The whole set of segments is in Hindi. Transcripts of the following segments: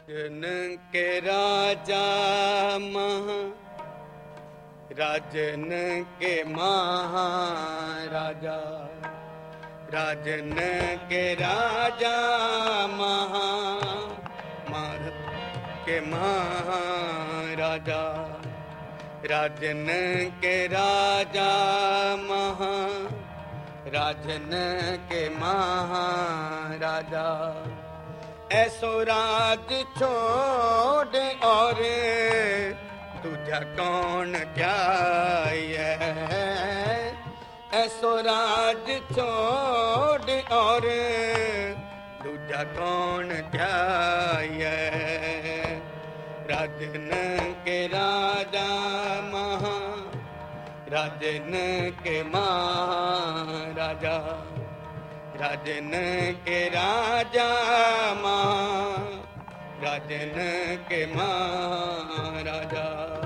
राजन के राजा राजन के महाराजा, राजन के राजा के महाराजा, राजन के राजा राजन के महाराजा। ऐसो राज छोड़ और तुझा कौन ध्याये, ऐसो राज छोड़ और तुझा कौन ध्याये। राजन के राजा राजन के महाराजा, राजन के राजा राजन के महाराजा।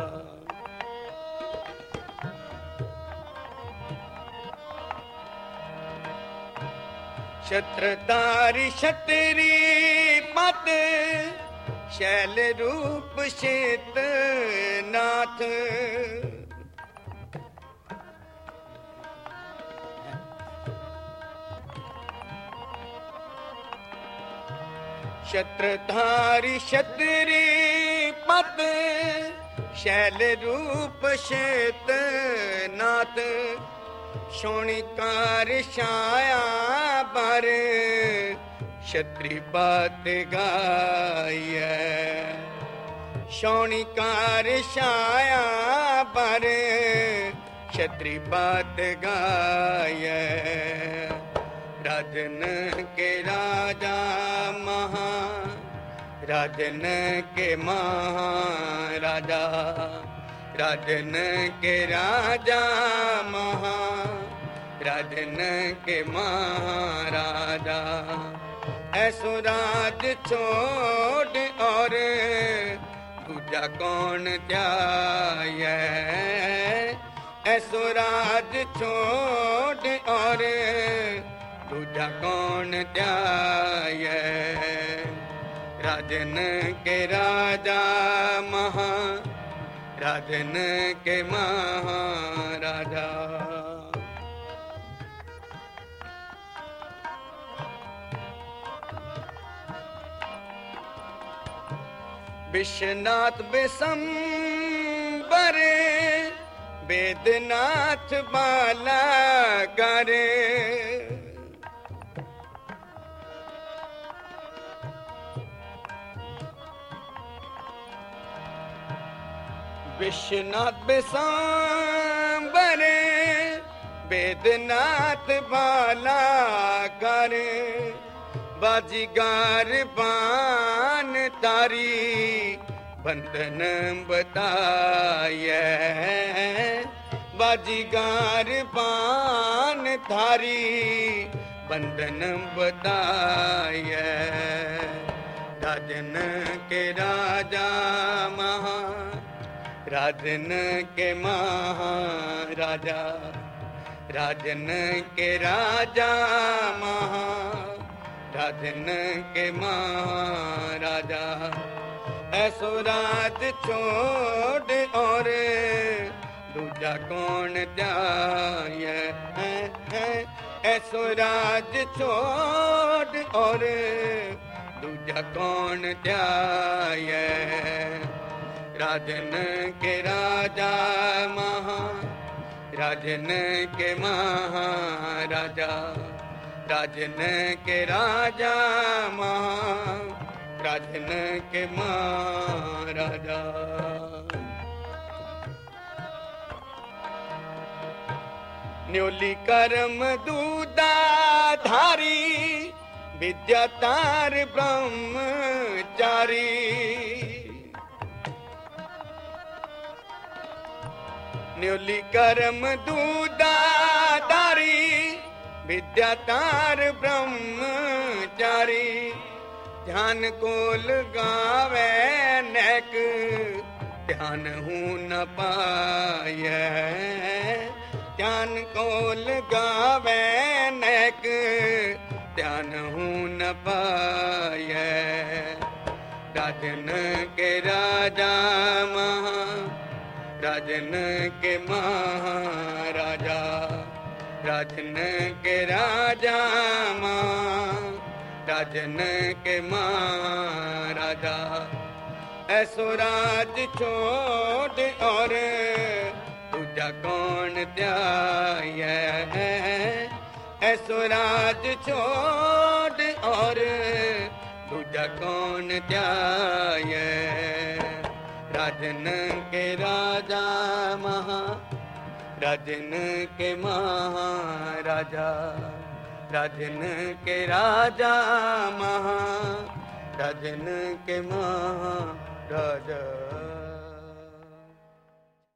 छत्रधारी क्षत्रि पद शैल रूप शीत नाथ, छत्रधारी क्षत्रि पद शैल रूप शीत नाथ। शोणिकार छाया बर क्षत्रि पद गाये, शोणिकार छाया बर क्षत्रि पद गाये। राजन के राजा राजन के महाराजा, राजन के राजा राजन के महाराजा। ऐसो राज छोड़ और तुझा कौन ध्याये, ऐसो राज छोड़ और तुझा कौन ध्याये। राजन के राजा राजन के महाराजा। विश्वनाथ बिसंबर वेदनाथ बाला करे, विश्वनाथ बिसंबर वेदनाथ बाला करे। बाजीगार बान तारी बंधन बताये, बाजीगार बान थारी बंधन बताये। राजन के राजा राजन के महाराजा, राजन के राजा राजन के महाराजा। ऐसो राज छोड़ और दूजा कौन ध्याये, ऐसो राज छोड़ और दूजा कौन ध्याये। राजन के राजा राजन के महाराजा, राजन के राजा राजन के महाराजा। न्योली कर्म दूधाधारी विद्या तार ब्रह्मचारी। न्योली कर्म दूधाधारी विद्या तार ब्रह्मचारी। ध्यान को लगावे नेक ध्यान हूँ न पाए, ध्यान को लगावे नेक ध्यान हूँ न पाए। राजन के राजा राजन के महाराजा, राजन के राजा राजन के महाराजा। ऐसो राज छोड़ और दूजा कौन त्याए, ऐसो राज छोड़ और दूजा कौन त्याए। राजन के राजा राजन के महाराजा, राजन के राजा राजन के महाराजा।